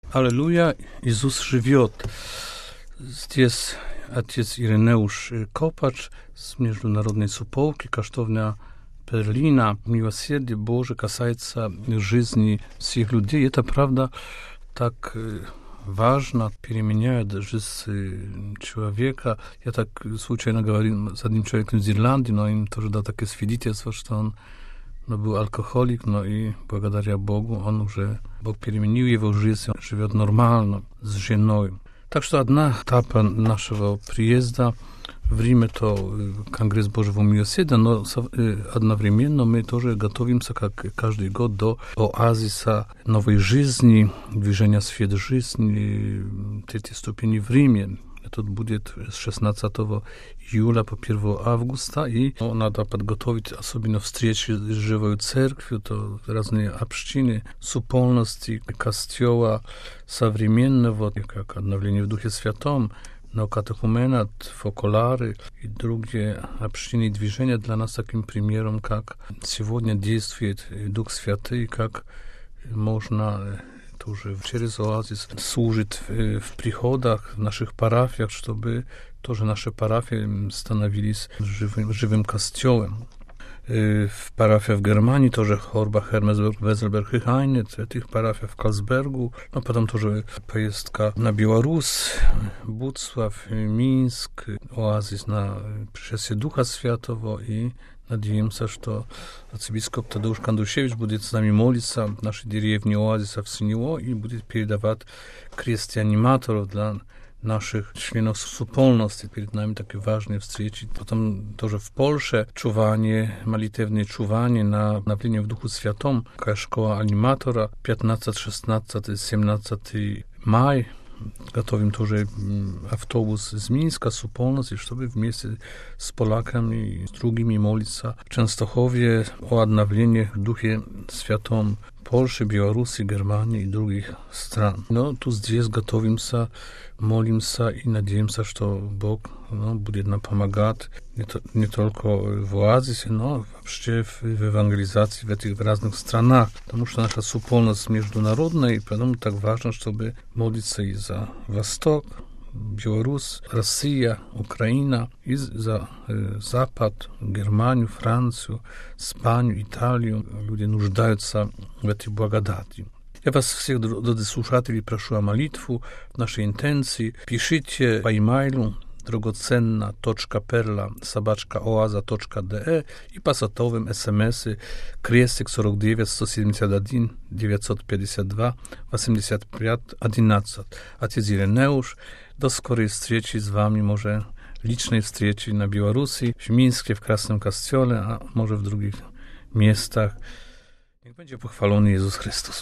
Аллилуйя, Иисус живет. Здесь отец Иринеуш Kopacz с международной суполки, каштовня Берлина. Милосердие Божие касается жизни всех людей. Это правда так важно, переменяет жизнь человека. Я так случайно говорил с одним человеком из Ирландии, но им тоже дал такое свидетельство, что он был алкоголик, но и благодаря Богу Бог переменил его жизнь, он живет нормально с женой. Так что одна этапа нашего приезда в Рим — это Конгресс Божьего милосердия, но одновременно мы тоже готовимся, как каждый год, до оазиса новой жизни, движения свет жизни, третьей ступени в Риме. Это будет с 16 июля по 1 августа, и надо подготовить особенно встречи с живой церковью, то разные общины, суполности, костела современного, как обновление в Духе Святом, но катехуменат, фоколары и другие общины и движения для нас таким примером, как сегодня действует Дух Святый, как можно тоже через оазис служит в приходах, в наших парафиях, чтобы тоже наши парафии становились живым костелом. В парафиях в Германии тоже Хорбах, Hermesburg, Weselberg и Хайнет, в этих парафиях в Калсбергу, но потом тоже поездка на Беларусь, Буцлав, Минск, оазис на пришествие Духа Святого, и надеемся, что архиепископ Тадеуш Кандрушевич будет с нами молиться в нашей деревне оазиса в Синево и будет передавать крест-аниматоров для наших членов суполности. Перед нами такие важные встречи. Потом тоже в Польше молитвенное чувание на обновление в Духу Святом. Такая школа аниматора 15, 16, 17 мая. Готовим тоже автобус из Минска, суполности, чтобы вместе с поляками и с другими молиться в Częstochowie о обновлении в Духе Святом Польши, Беларуси, Германии и других стран. Но тут здесь готовимся, молимся и надеемся, что Бог будет нам помогать не только в оазисе, но вообще в евангелизации в этих разных странах. Потому что наша суполность международная, и поэтому так важно, чтобы молиться и за Восток, Беларусь, Россия, Украина, и за Запад, Германию, Францию, Испанию, Италию. Люди нуждаются в этой благодати. Я вас всех, дорогие слушатели, прошу о молитву, нашей интенции. Пишите по имейлу drogocenna.perla@oaza.de и по сотовым смс крестик 49 171 952 85 11. Отец Иринеуш, до скорой встречи с вами, может, личной встречи на Беларуси, в Минске, в Красном Костеле, а может в других местах. Niech będzie pochwalony Jezus Chrystus.